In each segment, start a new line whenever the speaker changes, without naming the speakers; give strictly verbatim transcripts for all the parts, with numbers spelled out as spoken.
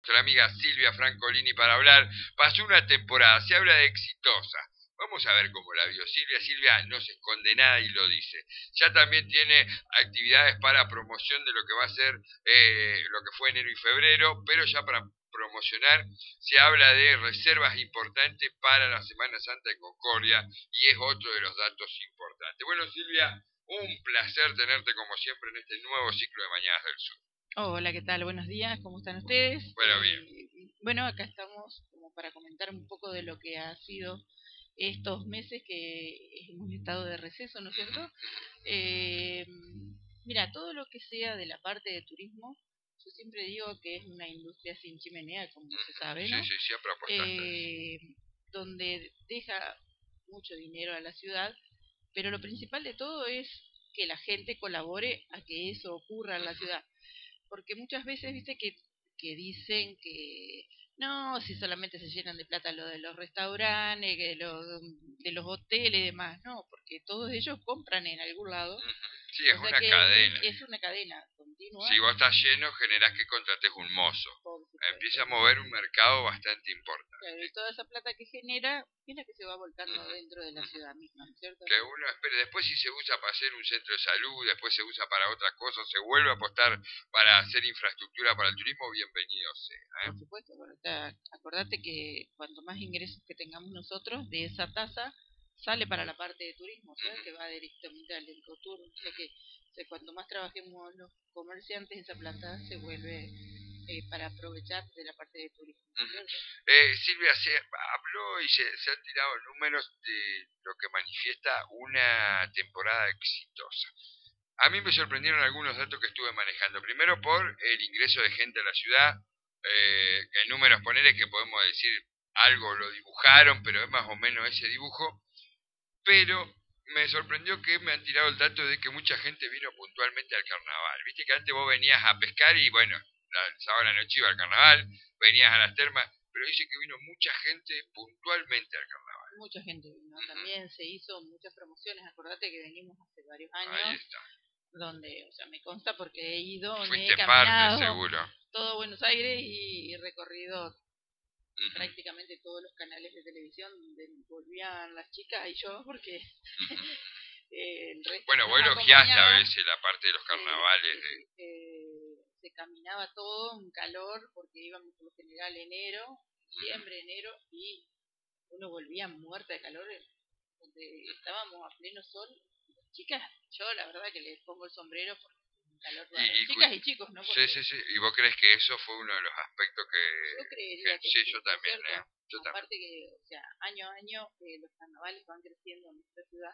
nuestra amiga Silvia Francolini para hablar. Pasó una temporada, se habla de exitosa. Vamos a ver cómo la vio Silvia. Silvia no se esconde nada y lo dice. Ya también tiene actividades para promoción de lo que va a ser eh, lo que fue enero y febrero, pero ya para promocionar se habla de reservas importantes para la Semana Santa en Concordia y es otro de los datos importantes. Bueno, Silvia, un placer tenerte como siempre en este nuevo ciclo de Mañanas del Sur.
Hola, ¿qué tal? Buenos días, ¿cómo están ustedes?
Bueno, bien.
Eh, bueno, acá estamos como para comentar un poco de lo que ha sido estos meses que hemos estado de receso, ¿no es cierto? Eh, mira, todo lo que sea de la parte de turismo, yo siempre digo que es una industria sin chimenea, como se sabe, ¿no?
Sí, sí, siempre apostaste.
Eh, donde deja mucho dinero a la ciudad, pero lo principal de todo es que la gente colabore a que eso ocurra en la ciudad. Porque muchas veces, viste, que, que dicen que no, si solamente se llenan de plata lo de los restaurantes, que de los, de los hoteles y demás, no, porque todos ellos compran en algún lado.
Sí, es
o sea
una
que
cadena.
es una cadena continua.
Si vos estás lleno, generás que contrates un mozo. Empieza a mover un mercado bastante importante.
Claro, y toda esa plata que genera es la que se va volcando uh-huh. dentro de la ciudad misma, ¿no es cierto?
Que uno espere, después si se usa para hacer un centro de salud, después se usa para otras cosas, se vuelve a apostar para hacer infraestructura para el turismo, bienvenido sea. ¿eh?
Por supuesto, bueno, está, acordate que cuanto más ingresos que tengamos nosotros, de esa tasa sale para la parte de turismo, ¿sabes? Uh-huh. Que va directamente al ecotour, o sea que o sea, cuanto más trabajemos los comerciantes, esa plata se vuelve eh, para aprovechar de la parte de turismo.
Uh-huh. eh, Silvia, se habló y se, se han tirado números de lo que manifiesta una temporada exitosa. A mí me sorprendieron algunos datos que estuve manejando. Primero por el ingreso de gente a la ciudad, eh, que en números ponerle que podemos decir algo lo dibujaron, pero es más o menos ese dibujo. Pero me sorprendió que me han tirado el dato de que mucha gente vino puntualmente al carnaval. Viste que antes vos venías a pescar y bueno, el sábado a la noche iba al carnaval, venías a las termas, pero dice que vino mucha gente puntualmente al carnaval.
Mucha gente vino, uh-huh. También se hizo muchas promociones, acordate que venimos hace varios años.
Ahí está.
Donde, o sea, me consta porque he ido,
Fuiste
me he caminado
parte, seguro.
todo Buenos Aires y, y recorrido
uh-huh.
prácticamente todos los canales de televisión donde volvían las chicas y yo, porque
uh-huh.
eh, el resto
bueno, vos elogiaste a veces la parte de los carnavales.
Eh,
de...
eh, se caminaba todo, un calor, porque íbamos por lo general enero, diciembre, uh-huh. enero, y uno volvía muerta de calor, donde estábamos a pleno sol. Chicas, yo la verdad que les pongo el sombrero por el calor. Y, y, chicas y chicos, ¿no?
Porque... Sí, sí, sí. ¿Y vos crees que eso fue uno de los aspectos que...?
Yo creería que, que
sí,
sí,
yo también, ¿eh? Yo
Aparte
también.
que, o sea, año a año eh, los carnavales van creciendo en nuestra ciudad.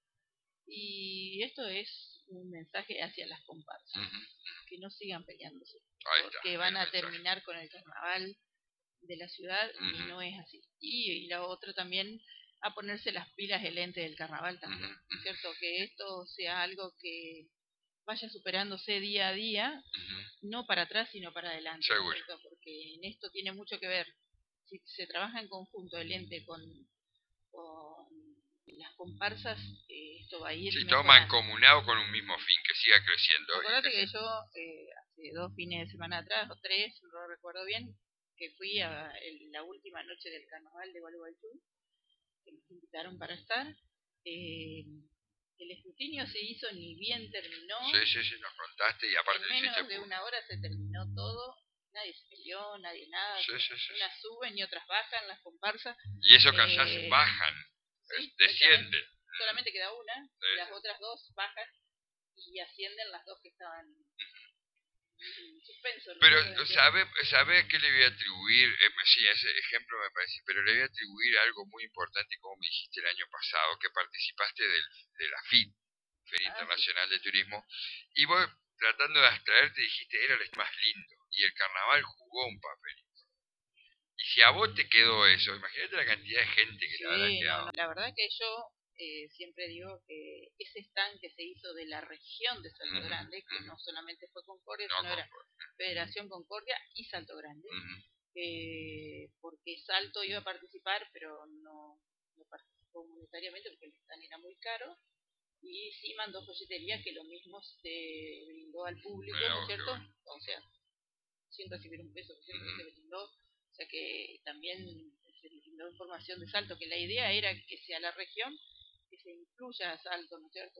Y esto es un mensaje hacia las comparsas. Uh-huh. Que no sigan peleándose.
Ahí
porque
está,
van a terminar con el carnaval de la ciudad uh-huh. y no es así. Y, y la otra también a ponerse las pilas el ente del carnaval también, uh-huh. ¿cierto? Que esto sea algo que vaya superándose día a día, uh-huh. no para atrás sino para adelante,
seguro.
¿cierto? Porque en esto tiene mucho que ver. Si se trabaja en conjunto el ente con, con las comparsas, eh, esto va a ir
si
mejorando.
toma mancomunado con un mismo fin, que siga creciendo.
Acordate que, que yo eh, hace dos fines de semana atrás, o tres, no recuerdo bien, que fui a el, la última noche del carnaval de Gualeguaychú, que nos invitaron para estar. Eh, el escrutinio se hizo ni bien terminó.
Sí, sí, sí, nos contaste y aparte
en menos
hiciste...
de una hora se terminó todo. Nadie se peleó, nadie nada.
Sí, sí, sí.
Unas suben y otras bajan, las comparsas.
Y eso que allá eh, bajan,
sí,
descienden.
Solamente queda una,
sí,
y las
sí.
otras dos bajan y ascienden las dos que estaban... Suspenso, ¿no?
Pero, ¿sabe, ¿sabe a qué le voy a atribuir? Eh, sí, ese ejemplo me parece, pero le voy a atribuir algo muy importante, como me dijiste el año pasado, que participaste del, de la F I T, Feria ah, Internacional sí. de Turismo, y vos, tratando de abstraerte, dijiste, era el más lindo, y el carnaval jugó un papel. Y si a vos te quedó eso, imagínate la cantidad de gente que
sí,
le habrá quedado.
No, no. La verdad que yo eh, siempre digo que ese stand que se hizo de la región de Salto uh-huh. Grande, que uh-huh. no solamente fue Concordia, no, sino Concordia. Era Federación Concordia y Salto Grande, uh-huh. eh, porque Salto iba a participar, pero no, no participó monetariamente porque el stand era muy caro, y sí mandó folletería que lo mismo se brindó al público, ¿no es cierto? Bueno. O sea, sin recibir un peso, siempre uh-huh. se brindó que también se brindó información de Salto, que la idea era que sea la región, que se incluya a Salto, ¿no es cierto?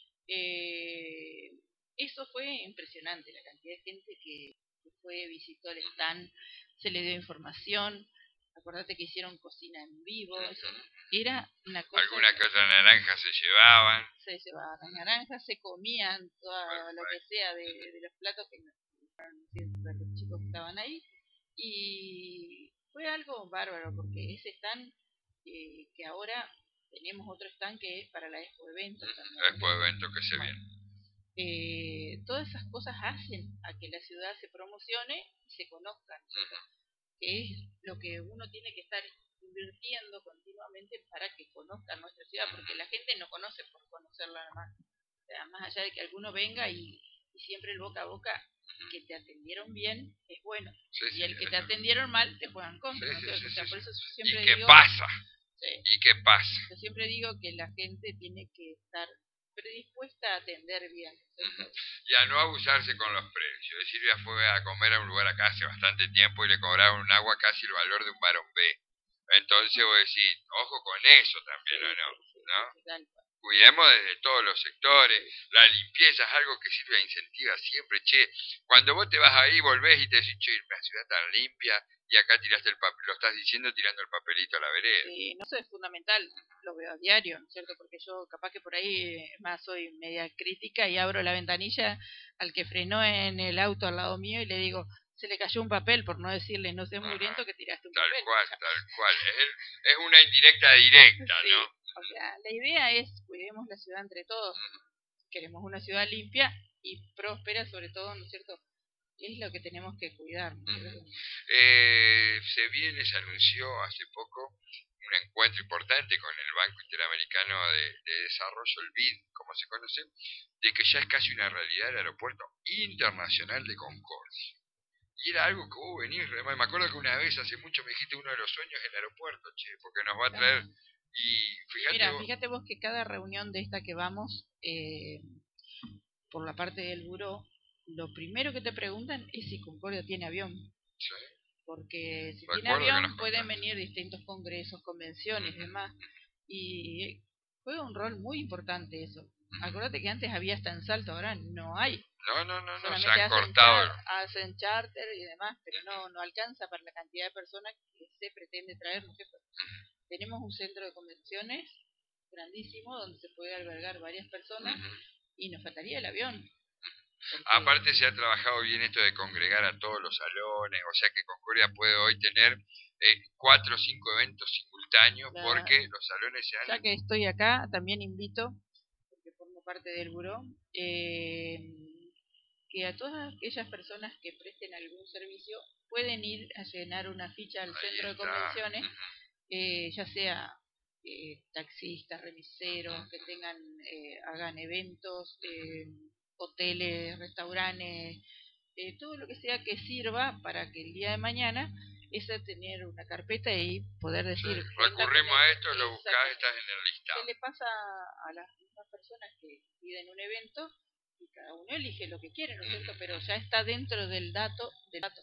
Eh, eso fue impresionante, la cantidad de gente que, que fue, visitó el stand, se le dio información. Acordate que hicieron cocina en vivo, eso era una cosa.
Alguna que otra naranja se llevaban.
Se llevaban las naranjas, se comían todo lo que sea de, de los platos que los chicos estaban ahí. Y fue algo bárbaro, porque ese stand eh, que ahora tenemos otro stand que es para la Expo Evento.
La Expo Evento que se viene.
Eh, todas esas cosas hacen a que la ciudad se promocione y se conozca, que es lo que uno tiene que estar invirtiendo continuamente para que conozcan nuestra ciudad, porque la gente no conoce por conocerla nada más. O sea, más allá de que alguno venga y, y siempre el boca a boca que te atendieron bien es bueno,
sí,
y
sí,
el que te atendieron mal te juegan contra,
sí,
¿no?
sí,
O sea,
sí,
por
sí.
eso siempre
¿Y qué
digo,
pasa?
Sí,
¿Y qué pasa?
Yo siempre digo que la gente tiene que estar predispuesta a atender bien.
Uh-huh. Y a no abusarse con los precios. Yo, Silvia fue a comer a un lugar acá hace bastante tiempo y le cobraron un agua casi el valor de un varón B. Entonces vos decís, ojo con eso también, ¿o no? ¿No? Cuidemos desde todos los sectores. La limpieza es algo que Silvia incentiva siempre. Che, cuando vos te vas ahí, volvés y te decís, che, la ciudad tan limpia, y acá tiraste el papel, lo estás diciendo tirando el papelito a la vereda.
Sí, no, eso es fundamental, lo veo a diario, ¿no es cierto? Porque yo capaz que por ahí más soy media crítica y abro la ventanilla al que frenó en el auto al lado mío y le digo, se le cayó un papel, por no decirle, no seas mugriento que tiraste un
tal
papel.
Tal cual, tal cual. Es, el, es una indirecta directa,
sí,
¿no?
O sea, la idea es cuidemos la ciudad entre todos. Queremos una ciudad limpia y próspera, sobre todo, ¿no es cierto? Es lo que tenemos que cuidar, ¿no es cierto?
Eh, se viene, se anunció hace poco un encuentro importante con el Banco Interamericano de, de Desarrollo, el B I D, como se conoce, de que ya es casi una realidad el aeropuerto internacional de Concordia. Y era algo que vos venís, me acuerdo que una vez hace mucho me dijiste uno de los sueños el aeropuerto, che, porque nos va a traer. Y fíjate,
Mira,
vos,
fíjate vos que cada reunión de esta que vamos, eh, por la parte del buró, lo primero que te preguntan es si Concordia tiene avión.
¿sí?
Porque si
Recuerdo
tiene avión pueden
contaste.
venir distintos congresos, convenciones y
Uh-huh.
demás. Y juega un rol muy importante eso. Uh-huh. Acuérdate que antes había hasta en Salto, ahora no hay.
No, no, no, no,
Solamente
se han
hacen
cortado.
Char, hacen charter y demás, pero no, no alcanza para la cantidad de personas que se pretende traer, ¿no es cierto? Uh-huh. Tenemos un centro de convenciones grandísimo donde se puede albergar varias personas. Uh-huh. Y nos faltaría el avión.
Porque... Aparte se ha trabajado bien esto de congregar a todos los salones, o sea que Concordia puede hoy tener eh, cuatro o cinco eventos simultáneos, claro, porque los salones se han...
Ya que estoy acá, también invito, porque formo parte del buró, eh, que a todas aquellas personas que presten algún servicio pueden ir a llenar una ficha al Ahí centro está. de convenciones, uh-huh. eh, ya sea eh, taxistas, remiseros, uh-huh. que tengan, eh, hagan eventos, eh, hoteles, restaurantes, eh, todo lo que sea que sirva para que el día de mañana es tener una carpeta y poder decir...
Sí, recurrimos a esto, lo buscás, estás en el listado.
¿Qué le pasa a las mismas personas que piden un evento? Y cada uno elige lo que quiere, ¿no es cierto? Pero ya está dentro del dato. Del dato.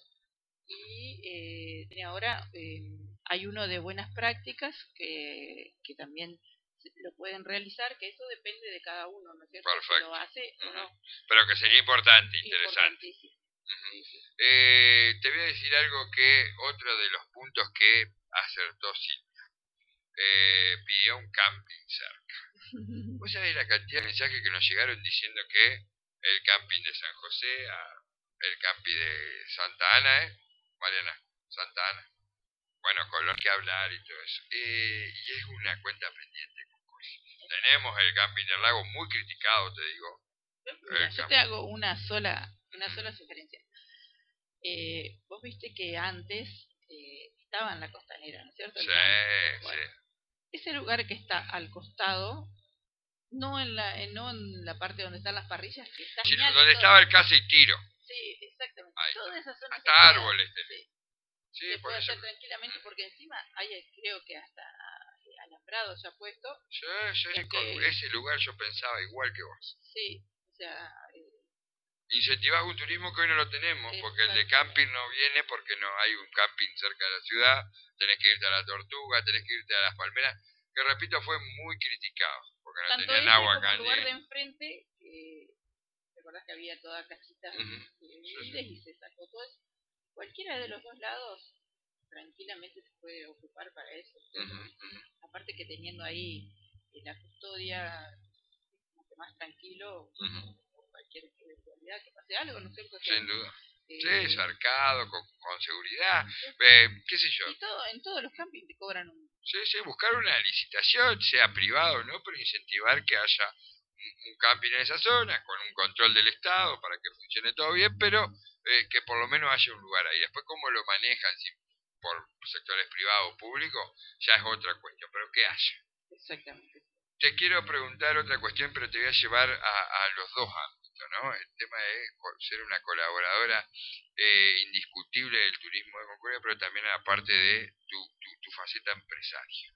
Y eh, ahora eh, hay uno de buenas prácticas que, que también lo pueden realizar, que eso depende de cada uno, ¿no es cierto?
Perfecto.
Si lo hace o no.
Pero que sería importante, interesante. Uh-huh. eh, te voy a decir algo que otro de los puntos que acertó Silvia. Eh, pidió un camping cerca. ¿Vos sabés la cantidad de mensajes que nos llegaron diciendo que el camping de San José, a el camping de Santa Ana, ¿eh? Mariana, Santa Ana. Bueno, Colón, que hablar y todo eso. Eh, y es una cuenta pendiente. Tenemos el camping del lago muy criticado, te digo.
Mira, yo te hago una sola, una sola sugerencia. Eh, vos viste que antes eh, estaba en la costanera, ¿no es cierto?
Sí,
bueno,
sí.
Ese lugar que está al costado, no en la, eh, no en la parte donde están las parrillas, que está
sí, donde estaba el casa y tiro.
Sí, exactamente.
Ahí
Toda esa zona
hasta se árboles.
Puede, sí,
sí,
se
por
puede
eso.
hacer tranquilamente porque encima hay, creo que hasta alambrado ya puesto.
Sí, sí, sí, con ese lugar yo pensaba igual que vos.
Sí, o sea,
incentivás un turismo que hoy no lo tenemos, porque el de camping no viene porque no hay un camping cerca de la ciudad, tenés que irte a la Tortuga, tenés que irte a las Palmeras, que repito fue muy criticado, porque no
Tanto
tenían
ese
agua
como el lugar de
caliente.
enfrente, eh, ¿te acordás que había toda casita
Uh -huh.
de viviendas y se sacó todo eso? Cualquiera de los dos lados tranquilamente se puede ocupar para eso.
Uh -huh, uh -huh.
Aparte que teniendo ahí eh, la custodia como que más tranquilo, uh -huh. Por cualquier eventualidad que pase algo, ¿no es cierto? O sea,
sin duda.
Eh,
sí, cercado, con, con seguridad, eh, qué sé yo.
Y todo, en todos los campings te cobran un...
Sí, sí, buscar una licitación, sea privado o no, pero incentivar que haya un, un camping en esa zona, con un control del Estado para que funcione todo bien, pero eh, que por lo menos haya un lugar ahí. Después cómo lo manejan, si por sectores privados o públicos, ya es otra cuestión, pero que haya.
Exactamente.
Te quiero preguntar otra cuestión, pero te voy a llevar a, a los dos ámbitos, ¿no? El tema de ser una colaboradora eh, indiscutible del turismo de Concordia, pero también aparte de tu, tu, tu faceta empresaria.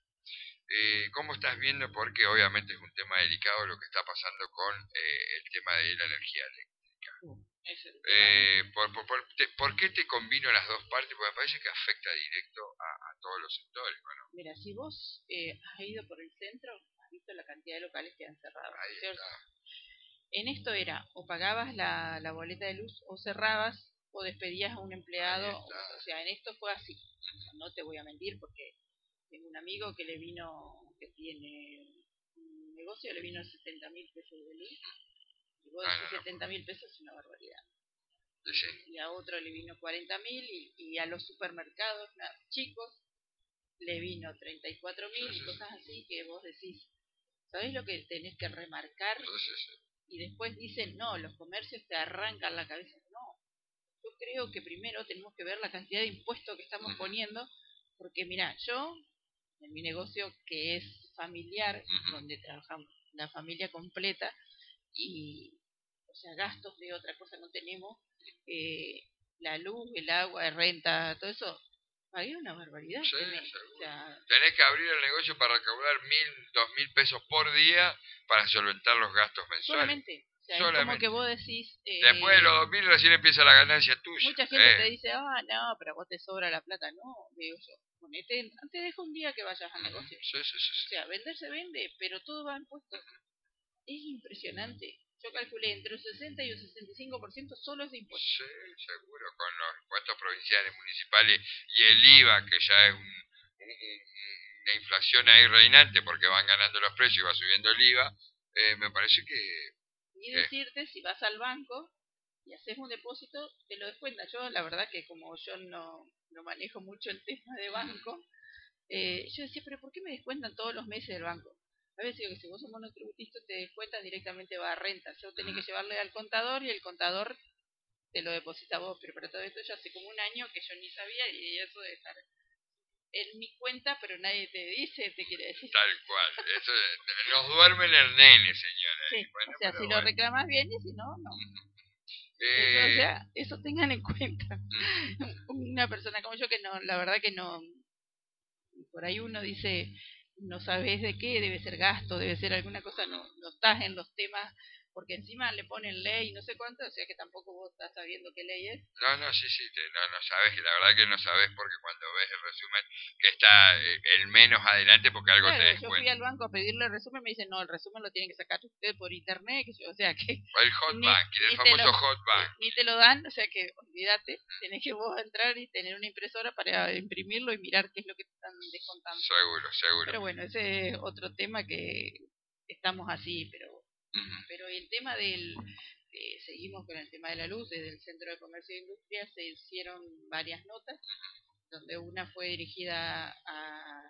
Eh, ¿Cómo estás viendo? Porque obviamente es un tema delicado lo que está pasando con eh, el tema de la energía eléctrica.
Uh,
eh, por, por, por, te, ¿Por qué te combino las dos partes? Porque me parece que afecta directo a, a todos los sectores, ¿no?
Mira, si vos eh, has ido por el centro, has visto la cantidad de locales que han cerrado.
Ahí
¿cierto?
está.
En esto era, o pagabas la, la boleta de luz, o cerrabas, o despedías a un empleado. O sea, en esto fue así. O sea, no te voy a mentir porque tengo un amigo que le vino, que tiene un negocio, le vino setenta mil pesos de luz. Y vos decís ah, no, setenta mil pesos es una barbaridad.
Sí.
Y a otro le vino cuarenta mil y, y a los supermercados nada, chicos le vino treinta y cuatro mil sí, sí, y cosas así que vos decís, ¿sabés lo que tenés que remarcar?
Sí, sí.
Y después dicen, no, los comercios te arrancan la cabeza. No, yo creo que primero tenemos que ver la cantidad de impuestos que estamos uh-huh. poniendo, porque mira, yo en mi negocio que es familiar, uh-huh. donde trabajamos la familia completa y, o sea, gastos de otra cosa no tenemos, eh, la luz, el agua, la renta, todo eso, pagué una barbaridad.
Sí,
tenés, o sea,
tenés que abrir el negocio para recaudar mil, dos mil pesos por día para solventar los gastos mensuales.
Solamente. O sea, solamente. Es como que vos decís... Eh,
Después de los dos mil recién empieza la ganancia tuya.
Mucha gente
eh.
te dice, ah, no, pero a vos te sobra la plata. No, digo yo, ponete, te dejo un día que vayas al negocio.
Sí, sí, sí, sí.
O sea, vender se vende, pero todo va en impuestos. Es impresionante. Yo calculé entre un sesenta y un sesenta y cinco por ciento solo es de impuestos.
Sí, seguro, con los impuestos provinciales, municipales y el I V A, que ya es un, un, una inflación ahí reinante porque van ganando los precios y va subiendo el I V A, eh, me parece que...
Y decirte, eh, si vas al banco y haces un depósito, te lo descuentan. Yo, la verdad que como yo no, no manejo mucho el tema de banco, eh, yo decía, pero ¿por qué me descuentan todos los meses del banco? A veces digo que si vos sos monotributista te descuentan directamente va a renta. Yo tenés que llevarle al contador y el contador te lo deposita a vos. Pero para todo esto ya hace como un año que yo ni sabía y eso de estar en mi cuenta, pero nadie te dice, te quiere decir.
Tal cual. Eso, nos duermen el nene, señora.
Sí,
bueno,
o sea, si
bueno.
lo reclamas bien y si no, no.
Eh...
Eso, o sea, eso tengan en cuenta. Una persona como yo que no, la verdad que no, por ahí uno dice, no sabes de qué, debe ser gasto, debe ser alguna cosa, no, no estás en los temas, porque encima le ponen ley, no sé cuánto, o sea que tampoco vos estás sabiendo qué ley es.
No, no, sí, sí, te, no, no sabes, la verdad que no sabes porque cuando ves el resumen que está eh, el menos adelante porque algo
claro,
te des
yo
cuenta.
fui al banco a pedirle el resumen, me dicen, no, el resumen lo tienen que sacar usted por internet, que yo, o sea que...
El hot
ni,
banking, el famoso
lo,
hot banking.
Ni te lo dan, o sea que olvídate, tenés que vos entrar y tener una impresora para imprimirlo y mirar qué es lo que te están descontando.
Seguro, seguro.
Pero bueno, ese es otro tema que estamos así, pero uh-huh. pero el tema del... Eh, seguimos con el tema de la luz. Desde el Centro de Comercio e Industria se hicieron varias notas, uh-huh. donde una fue dirigida a,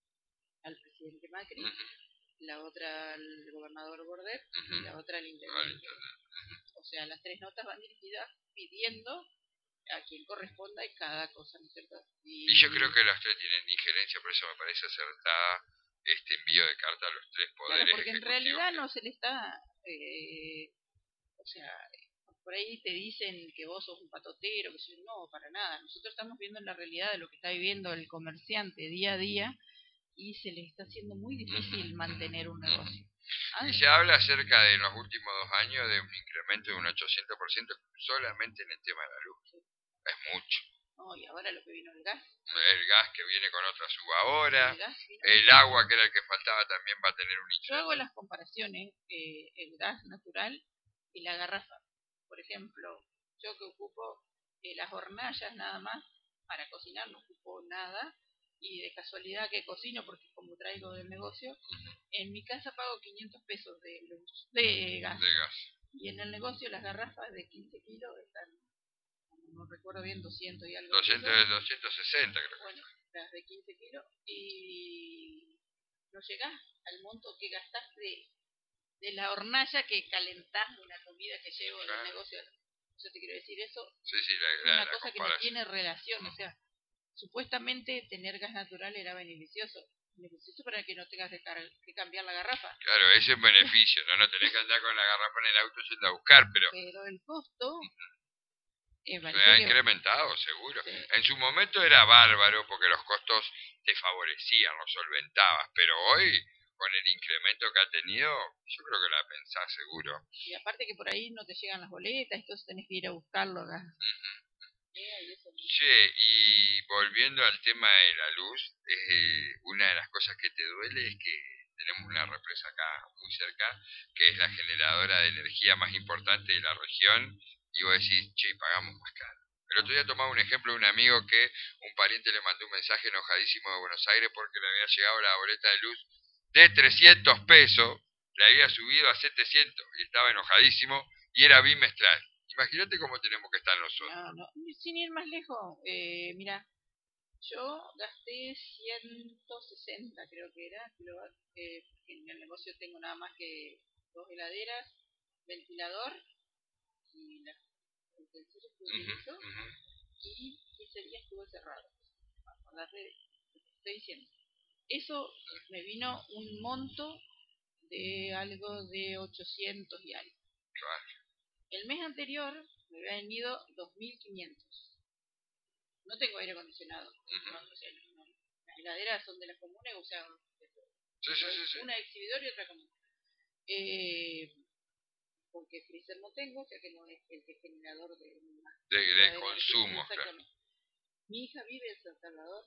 al presidente Macri, uh-huh. la otra al gobernador Bordet, uh-huh. y la otra al intendente. Uh-huh. O sea, las tres notas van dirigidas pidiendo a quien corresponda y cada cosa, ¿no es cierto? Y,
y yo creo que las tres tienen injerencia, por eso me parece acertada este envío de carta a los tres poderes.
Claro, porque en realidad que... no se le está... Eh, o sea, por ahí te dicen que vos sos un patotero, que yo, no, para nada. Nosotros estamos viendo la realidad de lo que está viviendo el comerciante día a día y se le está haciendo muy difícil mantener un negocio. Ah,
Y se habla acerca de en los últimos dos años de un incremento de un ochocientos por ciento solamente en el tema de la luz. Es mucho.
no, y ahora lo que vino el gas.
El gas que viene con otra suba
El
ahora,
gas vino
el
muchísimo.
agua que era el que faltaba también va a tener un
Yo hago
incremento.
las comparaciones, eh, el gas natural y la garrafa. Por ejemplo, yo que ocupo eh, las hornallas nada más, para cocinar no ocupo nada, y de casualidad que cocino porque como traigo del negocio, en mi casa pago quinientos pesos de luz, de gas.
De gas.
Y en el negocio las garrafas de quince kilos están, no recuerdo bien, doscientos y algo.
doscientos, doscientos sesenta creo.
Bueno, las de quince kilos y no llegás al monto que gastás de, de la hornalla que calentás una comida que llevo en el negocio. Yo te quiero decir eso.
Sí, sí, la,
es
la,
una
la
cosa que no tiene relación. O sea, supuestamente tener gas natural era beneficioso. Beneficioso para que no tengas que, que cambiar la garrafa.
Claro, ese es beneficio, ¿no? No tenés que andar con la garrafa en el auto yendo a buscar, pero...
Pero el costo... Eh,
se ha incrementado, que... seguro. Sí. En su momento era bárbaro porque los costos te favorecían, los solventabas, pero hoy, con el incremento que ha tenido, yo creo que la pensás seguro.
Y aparte que por ahí no te llegan las boletas, entonces tenés que ir a buscarlo acá. Uh-huh.
Che, y volviendo al tema de la luz, eh, una de las cosas que te duele es que tenemos una represa acá muy cerca, que es la generadora de energía más importante de la región, y vos decís, che, pagamos más caro. El otro día tomaba un ejemplo de un amigo que un pariente le mandó un mensaje enojadísimo de Buenos Aires porque le había llegado la boleta de luz de trescientos pesos, le había subido a setecientos y estaba enojadísimo y era bimestral. Imagínate cómo tenemos que estar nosotros.
No, no, sin ir más lejos, eh, mira, yo gasté ciento sesenta creo que era, eh, en el negocio tengo nada más que dos heladeras, ventilador y las utensilios que utilizo, uh-huh, uh-huh. Y quince días estuve cerrado. Acordate de lo que estoy diciendo. Eso me vino un monto de algo de ochocientos y algo.
Claro.
El mes anterior me había venido dos mil quinientos. No tengo aire acondicionado. Uh-huh. No, o sea, no, las heladeras son de las comunes, o sea,
sí, sí, sí, sí.
una exhibidor y otra común. Eh, porque freezer no tengo, o sea que no es el generador de,
de, de, de consumo. Exactamente. Claro.
Mi hija vive en San Salvador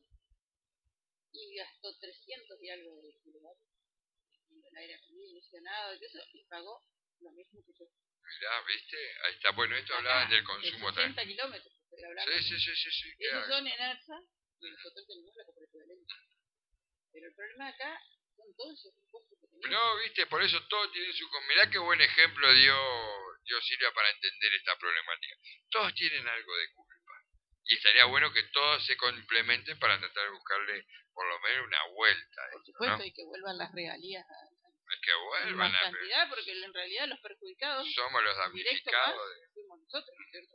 y gastó trescientos y algo de kilovatios en el aire acondicionado y eso, y pagó lo mismo que yo.
Mirá, ¿viste? Ahí está. Bueno, esto hablaban del consumo
también. sesenta kilómetros estoy hablando.
Sí, sí, sí, sí, sí.
Ellos son en Arsa y nosotros tenemos la cooperativa eléctrica. Pero el problema acá son todos esos impuestos que tenemos.
No, viste, por eso todo tiene su... Mirá qué buen ejemplo dio, dio Silvia para entender esta problemática. Todos tienen algo de culpa. Y estaría bueno que todos se complementen para tratar de buscarle por lo menos una vuelta.
Por supuesto,
¿no?
Y que vuelvan las regalías a,
es que vuelvan
más cantidad, a... porque en realidad los perjudicados
somos los damnificados.
De... Fuimos nosotros, ¿cierto?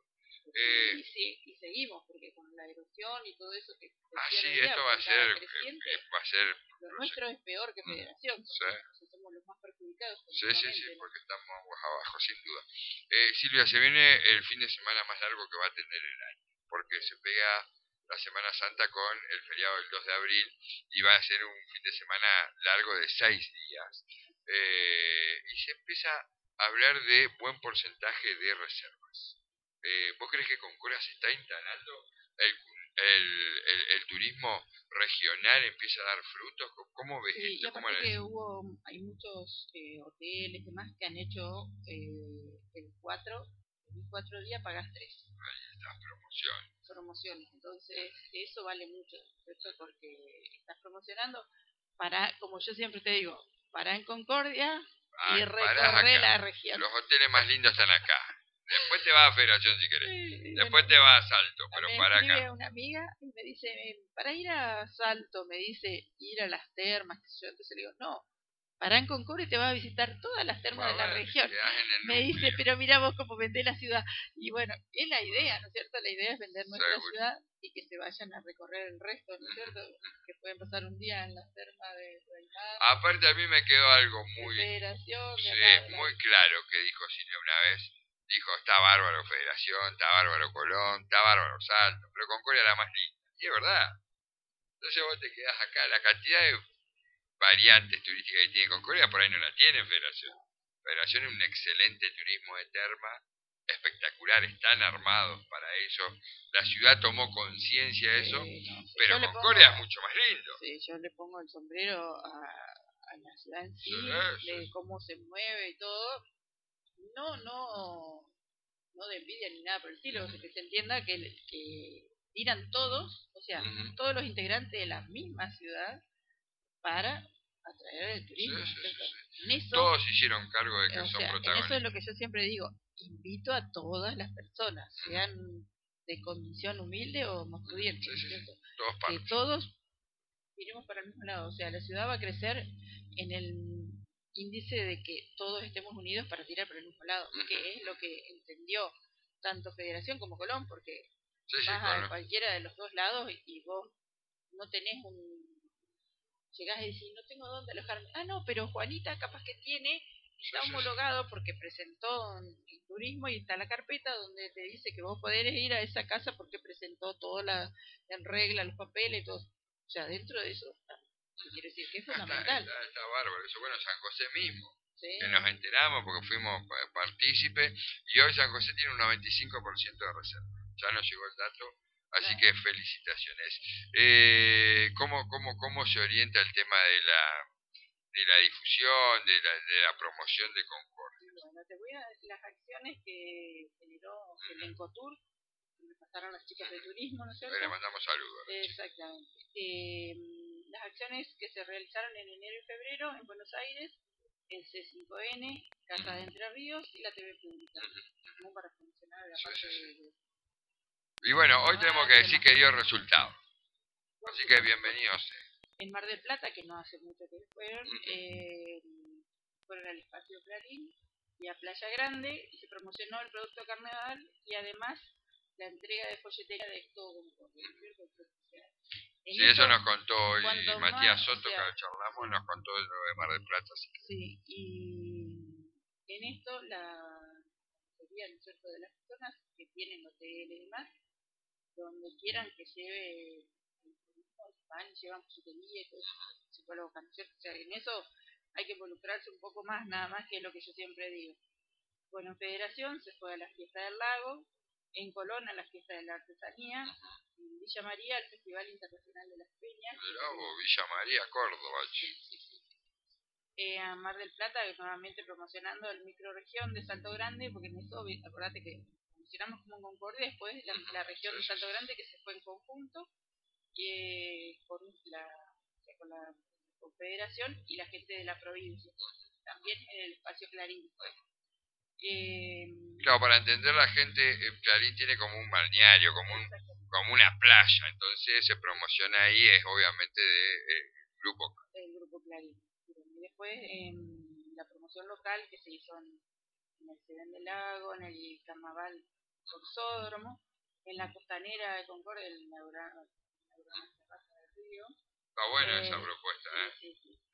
Eh,
y, sí, y seguimos, porque con la erosión y todo eso que...
Ah, sí, esto va a ser... Eh, va a ser
lo nuestro es peor que Federación.
Sí.
Somos los más perjudicados.
Sí, sí, sí, porque estamos aguas abajo, sin duda. Eh, Silvia, se viene el fin de semana más largo que va a tener el año, porque se pega la Semana Santa con el feriado del dos de abril y va a ser un fin de semana largo de seis días. Eh, y se empieza a hablar de buen porcentaje de reservas. Eh, ¿Vos crees que Concordia se está instalando? El, el, el, el turismo regional empieza a dar frutos. ¿Cómo ves
sí,
esto?
Y aparte que hubo, hay muchos eh, hoteles y demás que han hecho eh, el cuatro, el cuatro días pagas tres.
Ahí está, promoción.
Promociones, entonces eso vale mucho, ¿cierto? Porque estás promocionando para, como yo siempre te digo, para en Concordia ah, y recorrer la región.
Los hoteles más lindos están acá. Después te vas a Federación si querés. Sí, Después bueno, te vas a Salto, pero para acá.
Me una amiga y me dice, para ir a Salto, me dice, ir a las termas, que yo, entonces le digo, no, para en Concordia y te vas a visitar todas las termas bueno, de la región. Me dice, núcleo. Pero mira vos cómo vendés la ciudad. Y bueno, es la idea, ¿no es cierto? La idea es vender nuestra Seguro. ciudad y que se vayan a recorrer el resto, ¿no es cierto? Que pueden pasar un día en las termas de Reinado.
Aparte a mí me quedó algo muy,
Federación,
sí, muy claro que dijo Silvia una vez. Dijo, está bárbaro Federación, está bárbaro Colón, está bárbaro Salto, pero Concordia es la más linda. Y es verdad. Entonces vos te quedás acá, la cantidad de variantes turísticas que tiene Concordia, por ahí no la tiene Federación. Federación es un excelente turismo de terma, espectacular, están armados para eso. La ciudad tomó conciencia de eso,
Eh, no sé,
pero
yo le
Concordia
pongo,
es mucho más lindo.
sí, yo le pongo el sombrero a, a la ciudad en sí,
Sí, sí.
de cómo se mueve y todo. No, no, no de envidia ni nada por el estilo, o sea, que se entienda que, que tiran todos, o sea,
Ujú.
todos los integrantes de la misma ciudad para atraer el
Sí,
turismo.
sí, sí,
Entonces,
sí.
en eso,
Todos hicieron cargo de
eh,
que
o
son
sea, en eso es lo
protagonistas.
que yo siempre digo, invito a todas las personas, sean de condición humilde o más pudiente,
Sí,
¿no es
sí, sí.
cierto?
Todos
Que
parten.
todos iremos para el mismo lado, o sea, la ciudad va a crecer en el índice de que todos estemos unidos para tirar para el mismo lado,
Ujú.
que es lo que entendió tanto Federación como Colón, porque
Sí, sí,
vas
con
a
lo-
cualquiera de los dos lados y vos no tenés un... Llegás y decís, no tengo dónde alojarme. Ah, no, pero Juanita capaz que tiene,
sí,
está
sí, sí.
homologado porque presentó en en turismo y está la carpeta donde te dice que vos podés ir a esa casa porque presentó todo la, en regla, los papeles y todo. O sea, dentro de eso, está. Quiere decir que es
Ah, está,
fundamental.
está, está bárbaro. Eso, bueno, San José mismo,
Sí,
que nos enteramos porque fuimos pa- partícipes, y hoy San José tiene un noventa y cinco por ciento de reserva. Ya nos llegó el dato, así
claro.
que felicitaciones. Eh, ¿cómo, cómo, ¿Cómo se orienta el tema de la, de la difusión, de la, de la promoción de Concordia?
Bueno, te voy a decir las acciones que generó el Encotur, que me pasaron las chicas de turismo, ¿no es
Ahí le
cierto?
mandamos saludos.
Exactamente. Eh, las acciones que se realizaron en enero y febrero en Buenos Aires, el C cinco N, Casa de Entre Ríos y la T V Pública, como para funcionar la
Sí,
parte
sí, sí.
de, de
Y bueno, hoy tenemos que
carnaval y
decir
demás.
que dio resultado.
Por
Así que
supuesto,
bienvenidos.
en Mar del Plata, que no hace mucho que fueron,
Ujú.
eh, fueron al Espacio Clarín y a Playa Grande y se promocionó el producto carnaval y además la entrega de folletería de todo Concordia, ¿no es cierto? O sea, en
Sí, eso
eso,
nos contó hoy
cuando
Matías
más, o
Soto, que
sea,
charlamos,
sí,
nos contó lo de Mar del Plata. Así que...
sí, y en esto la mayoría, ¿no es cierto?, de las personas que tienen hoteles y demás, donde quieran que lleve el turismo, van y llevan folletería y todo eso, se colocan, ¿no es cierto? O sea, en eso hay que involucrarse un poco más, nada más que lo que yo siempre digo. Bueno, en Federación se fue a la fiesta del lago, en Colón a la fiesta de la artesanía, en Villa María al Festival Internacional de las Peñas,
Mirá vos, Villa María, Córdoba.
sí, sí, sí. Eh, a Mar del Plata, que nuevamente promocionando el microrregión de Salto Grande, porque en eso, vi- acordate que funcionamos como en Concordia, después la, la región de Salto Grande que se fue en conjunto eh, con, la, o sea, con la Confederación y la gente de la provincia, también en el espacio Clarín. Eh,
Claro, para entender la gente, eh, Clarín tiene como un balneario, como un
exactamente,
como una playa, entonces se promociona ahí, es obviamente de eh, grupo.
el grupo Clarín. Y después en la promoción local que se hizo en, en el Sedén del Lago, en el Carnaval Corsódromo, en la costanera de Concordia, el Neurona Terraza del Río.
Está buena esa
Eh,
propuesta, ¿eh?
sí, sí, sí.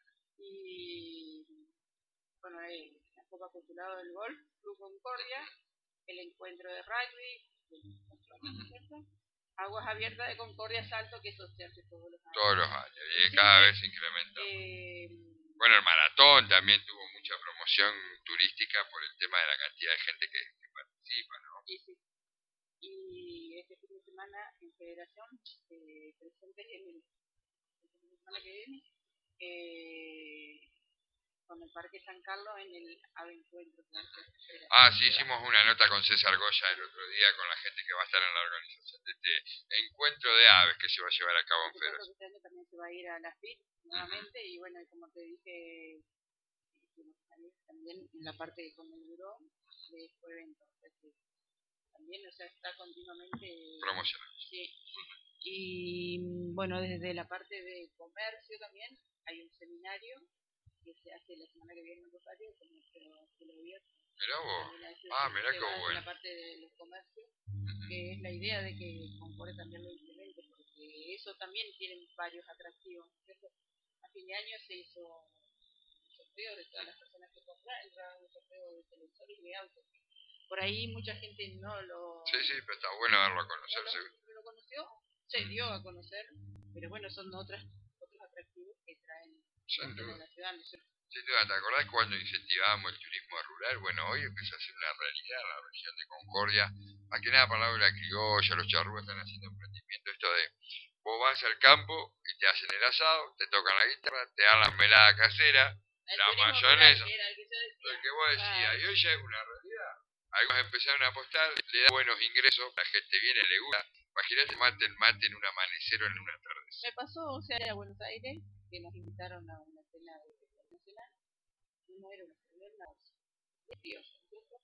Y bueno, eh, la Copa Postulado del Golf, Club Concordia, el encuentro de rugby, ¿cierto? Aguas Abiertas de Concordia Salto, que eso se hace todos los años.
Todos los años, y
Sí,
cada
sí.
vez se incrementa.
Eh,
Bueno, el maratón también tuvo mucha promoción turística por el tema de la cantidad de gente que, que participa, ¿no?
y, sí. Y este fin de semana en Federación, eh, presentes en el, el fin de semana que viene, eh, con el Parque San Carlos en el Ave Encuentro.
Ah, sí, hicimos una nota con César Goya el otro día con la gente que va a estar en la organización de este encuentro de aves que se va a llevar a cabo en Federación.
Este año también se va a ir a la F I T nuevamente y bueno, como te dije, también en la parte de con el Duró de este evento. También, o sea, está continuamente
Promocional.
sí. Y bueno, desde la parte de comercio también hay un seminario que se hace la semana que viene en Rosario, como se lo, se lo abierto.
Mirá vos.
También a eso
Ah,
se-
mirá
se
qué
va desde
bueno.
la parte de los comercios,
Ujú.
que es la idea de que Concordia también lo implemente, porque eso también tiene varios atractivos. ¿Cierto? A fin de año se hizo un sorteo de todas las personas que compraron, entraban un sorteo de televisores y de autos. Por ahí mucha gente no lo,
Sí, sí, pero está bueno darlo a
no
conocer.
lo,
seguro.
no lo conoció, se dio a conocer, pero bueno, son otras, otros atractivos que traen
Sin duda.
en la ciudad, ¿no es cierto?
Sin duda, ¿te acordás cuando incentivábamos el turismo rural? Bueno, hoy empieza a ser una realidad en la región de Concordia. Más que nada, por la la criolla, los charrúas están haciendo emprendimiento. Esto de, vos vas al campo y te hacen el asado, te tocan la guitarra, te dan la melada casera,
El
la
turismo
mayonesa,
rural, que era el que yo decía.
lo que vos decías.
Ah,
Y hoy ya es una realidad. Algunos empezaron a apostar, le da buenos ingresos, la gente viene, le gusta. Imagínate mate el mate en un amanecer o en un atardecer.
me pasó, o sea, a Buenos Aires, que nos invitaron a una cena de nacional. No era una cena, era una criolla, ¿no es cierto?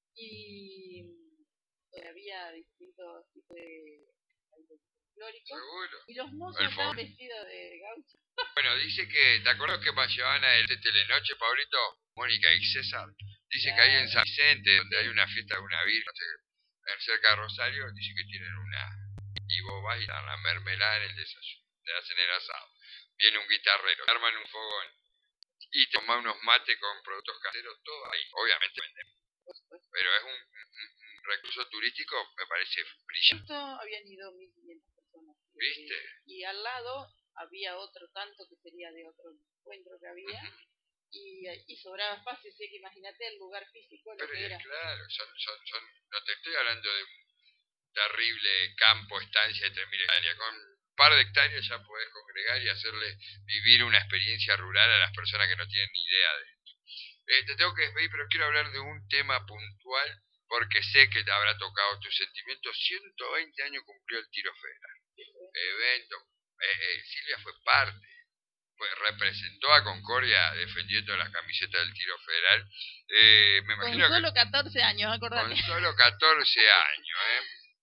Y donde había distintos tipos de folclóricos.
Seguro.
Y los mozos
El
estaban
fo-
vestidos de gaucho.
Bueno, dice que, ¿te acuerdas que llevaban a el de Telenoche, Pablito, Mónica y César? Dice que ahí en San Vicente, donde hay una fiesta de una virgen, no sé, en cerca de Rosario, dice que tienen una... Y vos vas y dan la mermelada en el desayuno, te hacen el asado. Viene un guitarrero, te arman un fogón y te toman unos mates con productos caseros, todo ahí. Obviamente venden. Pero es un, un- un recurso turístico, me parece brillante.
Esto habían ido mil quinientas personas.
¿Viste?
Y al lado había otro tanto que sería de otro encuentro que había.
Ujú.
Y, y sobraba espacio, así que imagínate el lugar físico lo
Pero
que
es
era.
claro, son, son, son, no te estoy hablando de un terrible campo, estancia de tres mil hectáreas. Con un par de hectáreas ya podés congregar y hacerle vivir una experiencia rural a las personas que no tienen ni idea de esto. Eh, te tengo que despedir, pero quiero hablar de un tema puntual, porque sé que te habrá tocado tus sentimientos. ciento veinte años cumplió el Tiro Federal. Evento. Eh, eh, Silvia fue parte. Pues representó a Concordia defendiendo las camisetas del Tiro Federal. Eh, me
Con
imagino
solo
que
catorce años, acordate.
con solo catorce años, ¿eh?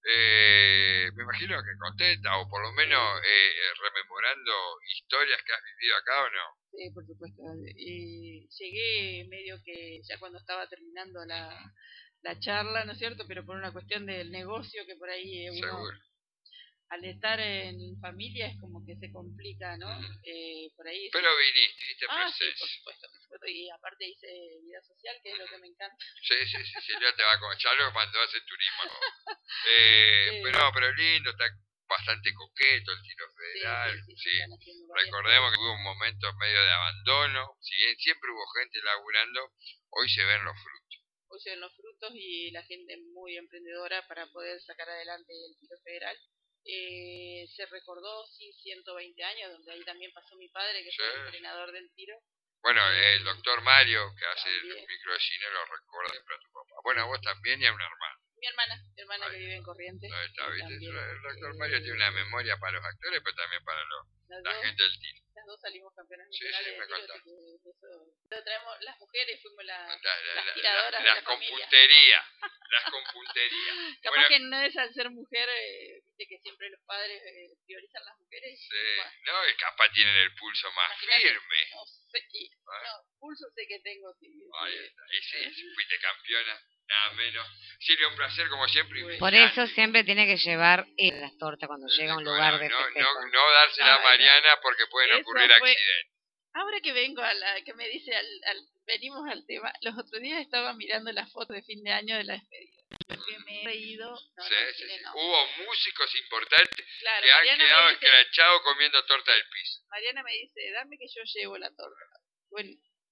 Eh, me imagino que contenta, o por lo menos eh, eh, rememorando historias que has vivido acá, ¿o no?
Sí, por supuesto. Y llegué medio que ya cuando estaba terminando la, la charla, ¿no es cierto? Pero por una cuestión del negocio que por ahí eh, uno,
Seguro.
al estar en familia es como que se complica, ¿no?
Ujú.
Eh, por ahí.
Pero viniste, hiciste
Ah, sí, por
presencia.
supuesto, por supuesto. Y aparte hice vida social, que es lo que me encanta.
Sí, sí, sí, Silvia te va a comer. Ya lo cuando hace turismo. Eh,
Sí.
pero no, pero lindo, está bastante coqueto el Tiro Federal.
Sí, sí, sí,
Sí.
se están haciendo varias
Recordemos que hubo un momento medio de abandono. Si bien siempre hubo gente laburando, hoy se ven los frutos.
Hoy se ven los frutos y la gente muy emprendedora para poder sacar adelante el Tiro Federal. Eh, se recordó, sí, ciento veinte años, donde ahí también pasó mi padre, que
Sí.
fue el entrenador del tiro.
Bueno, el doctor Mario, que hace
También.
el microcine, lo recuerda siempre a tu papá. Bueno, a vos también y a un hermano.
Mi hermana, mi hermana
Ahí
que vive en Corrientes.
Ahí está,
y
¿viste?
también,
El doctor
eh,
Mario tiene una memoria para los actores, pero también para los,
las,
la
dos,
gente del tiro.
las dos salimos campeonas
Sí,
nacionales
sí,
de
me
tiro,
contaste.
así que eso, lo traemos, las mujeres fuimos la,
La- la-
las
la-
tiradoras
la-
de
las
la familia.
compunterías, las compunterías.
Capaz
Bueno,
que no es al ser mujer, eh, viste que siempre los padres eh, priorizan las mujeres.
sí,
Bueno,
no, y capaz tienen el pulso más
imagínate,
firme.
No sé qué,
¿Ah?
no, pulso sé que tengo, sí.
Ahí
sí.
está, y sí, si fuiste campeona, nada menos. Silvia, un placer como siempre. y
Por
brillante.
eso siempre tiene que llevar eh, las tortas cuando llega a un
Bueno,
lugar de
no,
festejo.
no, no dársela a
Ay, no.
Mariana porque pueden
Eso
ocurrir
fue-
accidentes.
Ahora que vengo a la, que me dice, al, al, venimos al tema, los otros días estaba mirando las fotos de fin de año de la despedida. Lo que me he reído, no,
Sí,
no,
sí,
tiene
sí.
nombre.
Hubo músicos importantes
Claro,
que han
Mariana
quedado
me, dice,
escrachados comiendo torta del piso.
Mariana me dice, dame que yo llevo la torta. Bueno,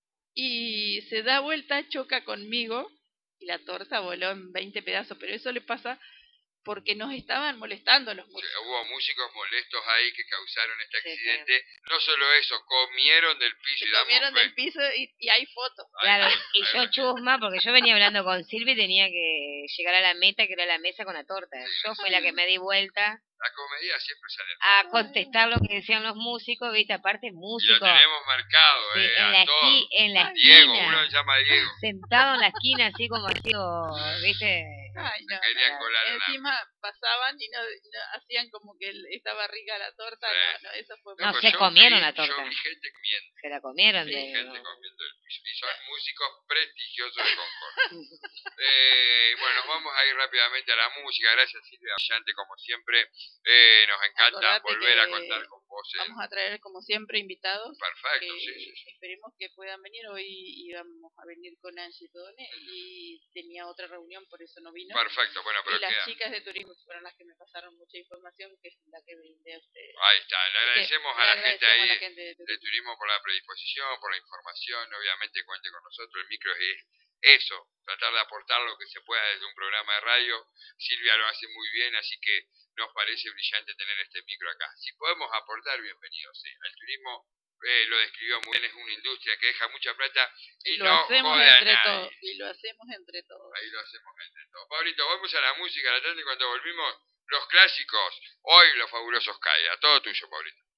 y se da vuelta, choca conmigo, y la torta voló en veinte pedazos, pero eso le pasa porque nos estaban molestando los
Sí,
músicos.
hubo músicos molestos ahí que causaron este
Sí,
accidente. No solo eso, comieron del piso
Se
y damos
comieron
fe.
del piso y, y hay fotos.
Ahí
Claro,
va,
y
ahí
yo
va.
chusma, porque yo venía hablando con Silvia y tenía que llegar a la meta, que era la mesa con la torta. Yo fui la que me di vuelta
La comedia siempre sale.
a contestar lo que decían los músicos, viste, aparte
Y lo
músico.
tenemos marcado,
Sí,
eh,
en
a
la,
todos.
esqui, en la
Diego,
esquina,
uno se llama Diego.
sentado en la esquina así como así, viste.
Ay, no,
Querían
no.
colar una-
Encima pasaban y no, no hacían como que el- estaba rica la torta.
Sí.
No, no, eso fue
No,
pero
se
yo
comieron
vi-
la torta.
Yo vi gente comiendo,
Se la comieron
Sí,
de...
gente comiendo el piso. Y son músicos prestigiosos de Concord. eh, bueno, nos vamos a ir rápidamente a la música. Gracias, Silvia. Brillante como siempre. Eh, nos encanta
Acordate
volver a
que-
contar con vos José.
Vamos a traer, como siempre, invitados.
Perfecto,
que
sí, sí, sí.
Esperemos que puedan venir. Hoy íbamos a venir con Angie Tone y tenía otra reunión, por eso no vino.
Perfecto, bueno, pero
y las
queda.
chicas de turismo fueron las que me pasaron mucha información, que es la que brindé a ustedes.
Ahí está, le agradecemos a la gente ahí
a la gente de
de
turismo.
turismo por la predisposición, por la información, obviamente cuente con nosotros, el micro es eso, tratar de aportar lo que se pueda desde un programa de radio. Silvia lo hace muy bien, así que nos parece brillante tener este micro acá. Si podemos aportar, bienvenidos. Sí. El turismo eh, lo describió muy bien, es una industria que deja mucha plata y,
y lo
no
hacemos
jode a
entre
nadie.
todos. Y lo hacemos entre todos.
Ahí lo hacemos entre todos. Pablito, vamos a la música, la tarde, y cuando volvimos, los clásicos, hoy los fabulosos Caira. Todo tuyo, Pablito.